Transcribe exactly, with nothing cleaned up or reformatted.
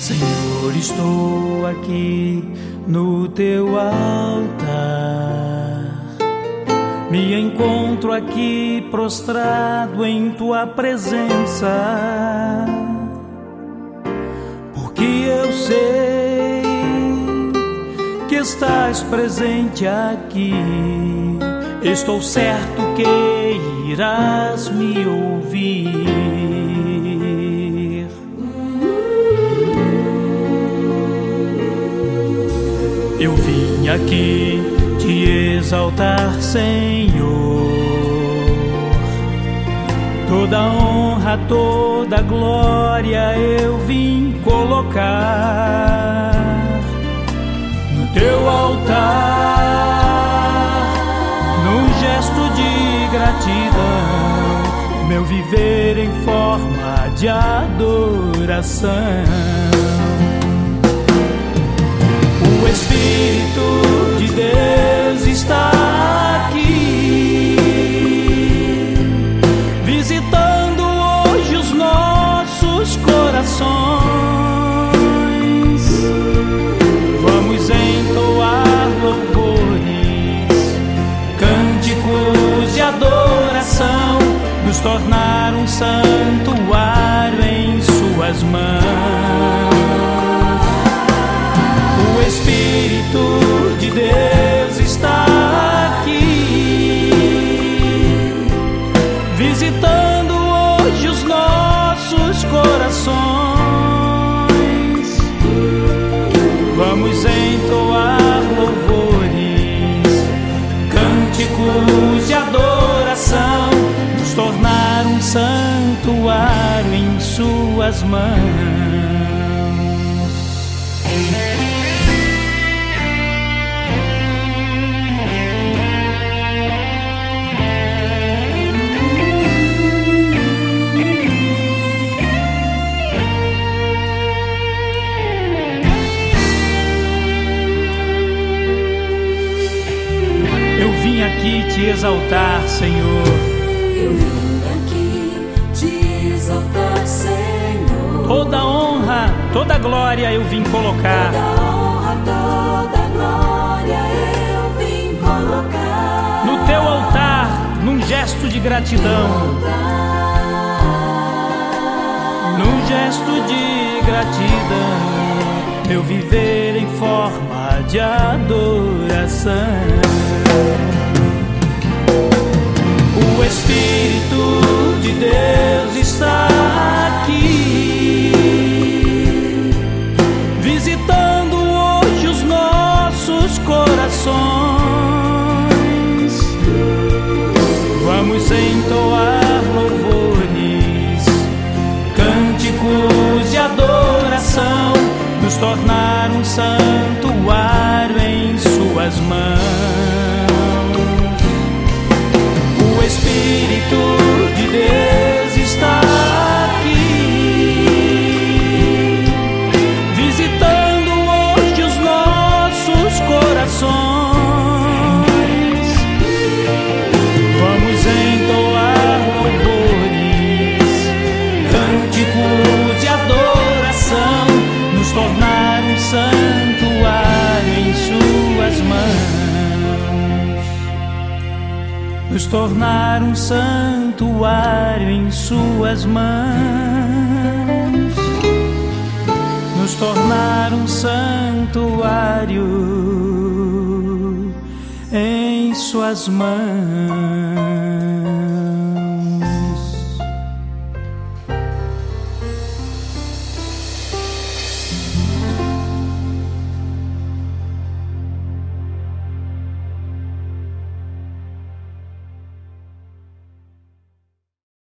Senhor, estou aqui no teu altar. Me encontro aqui prostrado em tua presença, porque eu sei que estás presente aqui. Estou certo que irás me ouvir. Eu vim aqui te exaltar, Senhor. Toda honra, toda glória eu vim colocar no teu altar, num gesto de gratidão, meu viver em forma de adoração. O Espírito de Deus está aqui, visitando hoje os nossos corações. Vamos entoar louvores, cânticos de adoração, nos tornar um santuário em suas mãos. O Espírito de Deus está aqui, visitando hoje os nossos corações. Vamos entoar louvores, cânticos de adoração, nos tornar um santuário em suas mãos. Aqui te exaltar, Senhor. Eu vim aqui te exaltar, Senhor. Toda honra, toda glória eu vim colocar. Toda honra, toda glória eu vim colocar no teu altar, num gesto de gratidão. Num gesto de gratidão, meu viver em forma de adoração. O Espírito de Deus está aqui, visitando hoje os nossos corações. Vamos entoar louvores, cânticos de adoração, nos tornar um santuário em suas mãos. O Espírito de Deus está aqui, visitando hoje os nossos corações. Vamos entoar louvores, cânticos de adoração, nos tornar um santuário em suas mãos. Nos tornar um santuário em suas mãos. Nos tornar um santuário em suas mãos.